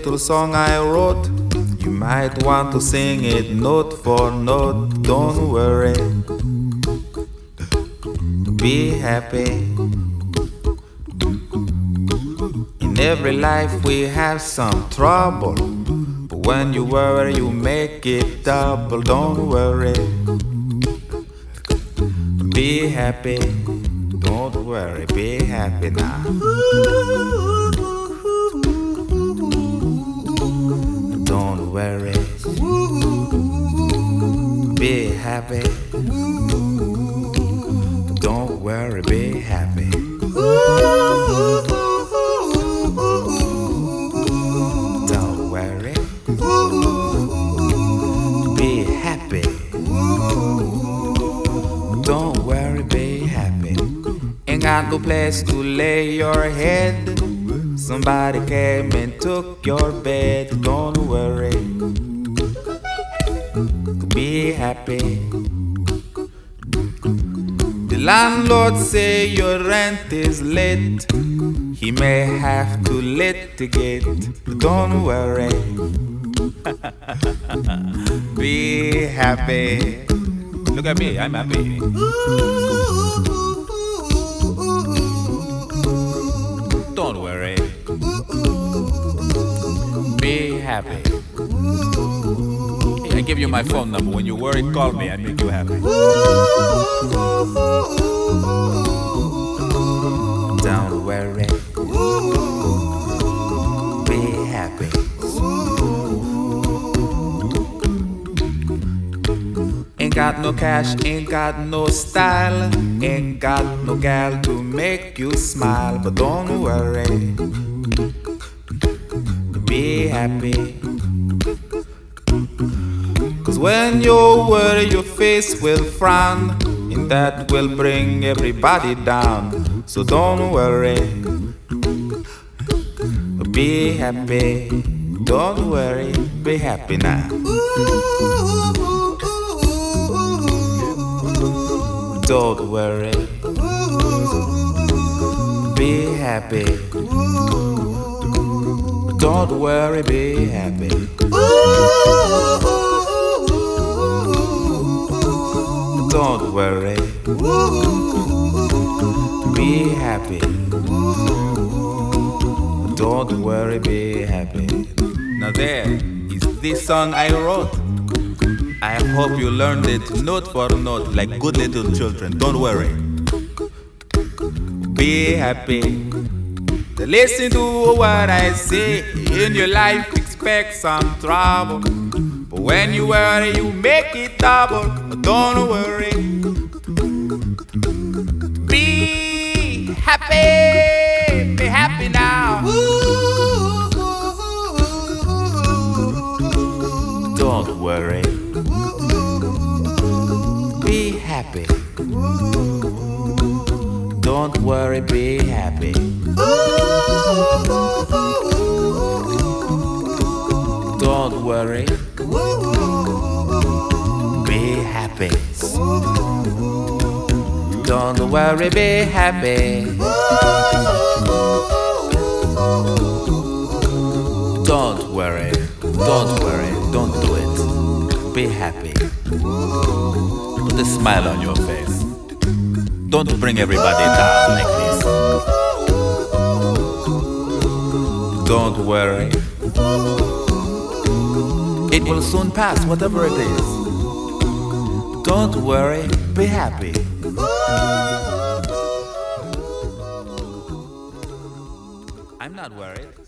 little song I wrote. You might want to sing it note for note. Don't worry, be happy. In every life we have some trouble, but when you worry you make it double. Don't worry, be happy. Don't worry, be happy now. Don't worry, be happy. Don't worry, be happy. Don't worry, be happy. Don't worry, be happy. Ain't got no place to lay your head. Somebody came and took your bed. Don't worry, be happy. The landlord say your rent is late. He may have to litigate. Don't worry, be happy. Look at me, I'm happy. Don't worry, be happy. I give you my phone number. When you worry, call me. I make you happy. Don't worry, be happy. Ain't got no cash, ain't got no style, ain't got no gal to make you smile. But don't worry, be happy. Cause when you worry your face will frown, and that will bring everybody down. So don't worry, be happy. Don't worry, be happy now. Don't worry, be happy. Don't worry, be happy. Don't worry, be happy. Don't worry, be happy. Now there is this song I wrote. I hope you learned it note for note like good little children. Don't worry, be happy. Listen to what I say. In your life expect some trouble, but when you worry you make it double. Don't worry, be happy. Be happy now. Don't worry, be happy. Don't worry, be happy. Don't worry, be happy. Don't worry, be happy. Don't worry, don't do it. Be happy. Put a smile on your face. Don't bring everybody down like this. Don't worry, it will soon pass, whatever it is. Don't worry, be happy. I'm not worried.